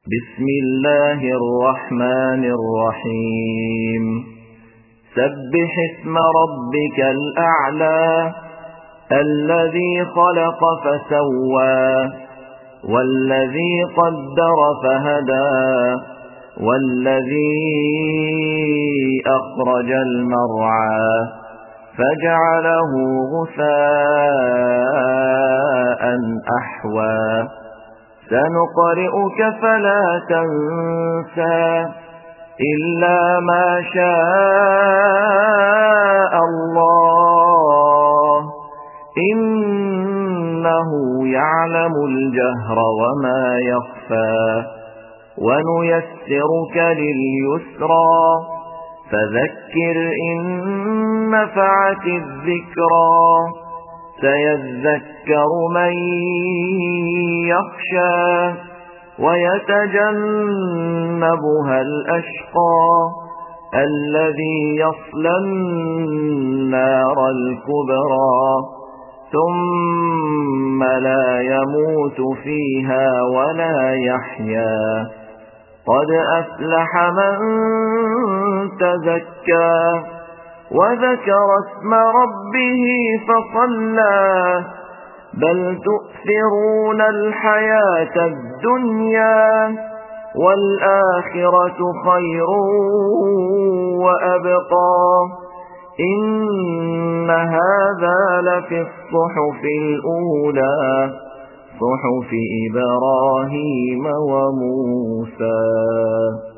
بسم الله الرحمن الرحيم سبح اسم ربك الأعلى الذي خلق فسوى والذي قدر فهدى والذي أخرج المرعى فجعله غثاء أحوى سنقرئك فلا تنسى إلا ما شاء الله إنه يعلم الجهر وما يخفى ونيسرك لليسرى فذكر إن نفعت الذكرى سيذكر من يخشى ويتجنبها الأشقى الذي يصلى النار الكبرى ثم لا يموت فيها ولا يحيا قد أفلح من تزكى وذكر اسم ربه فصلى بل تؤثرون الحياة الدنيا والآخرة خير وأبقى إن هذا لفي الصحف الأولى صحف إبراهيم وموسى.